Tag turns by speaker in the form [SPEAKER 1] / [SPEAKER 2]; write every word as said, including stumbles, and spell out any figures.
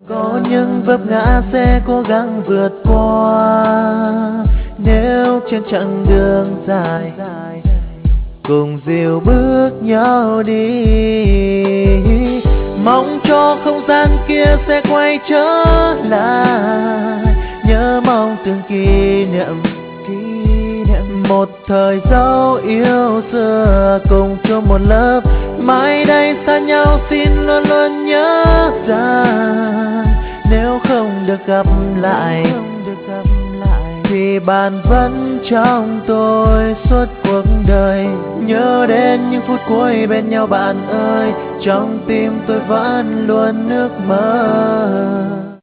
[SPEAKER 1] Có những vấp ngã sẽ cố gắng vượt qua, nếu trên chặng đường dài cùng dìu bước nhau đi. Mong cho không gian kia sẽ quay trở lại, nhớ mong từng kỷ niệm, một thời dấu yêu xưa cùng chung một lớp. Mai đây xa nhau xin luôn luôn nhớ rằng nếu không được gặp lại thì bạn vẫn trong tôi suốt cuộc đời. Nhớ đến những phút cuối bên nhau bạn ơi, trong tim tôi vẫn luôn ước mơ